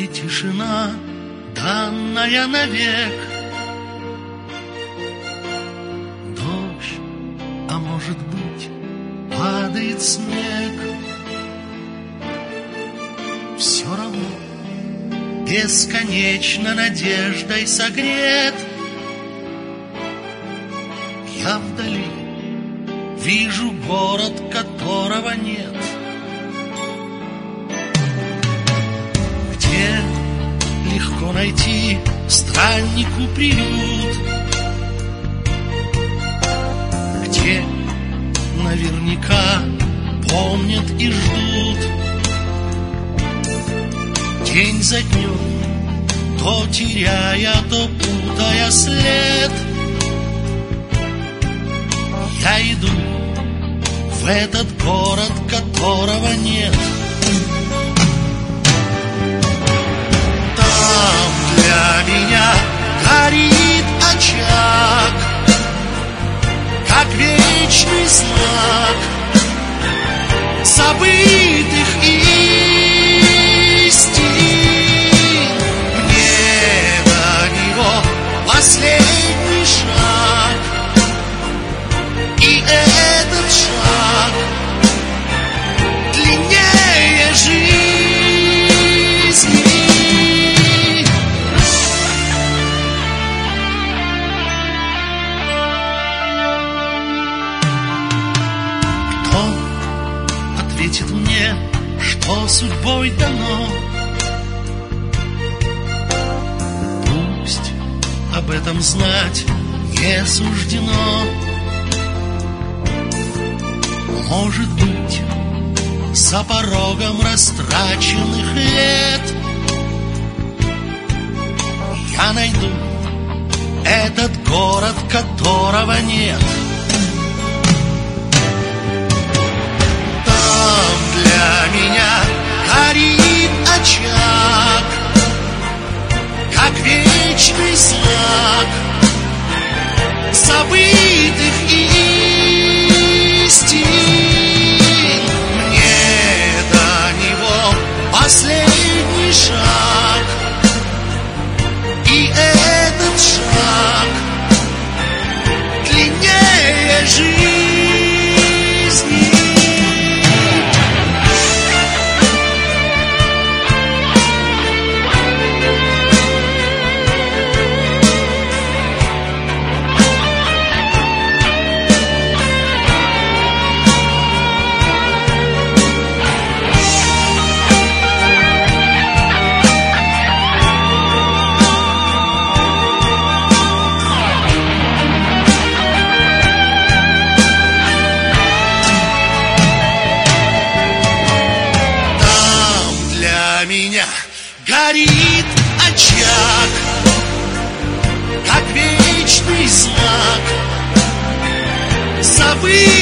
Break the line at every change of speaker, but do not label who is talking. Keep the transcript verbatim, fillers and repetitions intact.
и тишина, данная навек. Дождь, а может быть, падает снег. Все равно бесконечно надеждой согрет. Я вдали вижу город, которого нет. Где легко найти страннику приют, где наверняка помнят и ждут. День за днем, то теряя, то путая след, я иду в этот город, которого нет. Там для меня горит очаг, как вечный знак забытых истин. Мне до него последний шаг, и этот шаг длиннее жизни. Кто ответит мне, что судьбой дано? Пусть об этом знать не суждено. Может быть, за порогом растраченных лет я найду этот город, которого нет. Там для меня горит очаг, как вечный знак забытых истин. Последний шаг, и этот шаг длиннее жизни. Меня горит очаг, как вечный знак забыть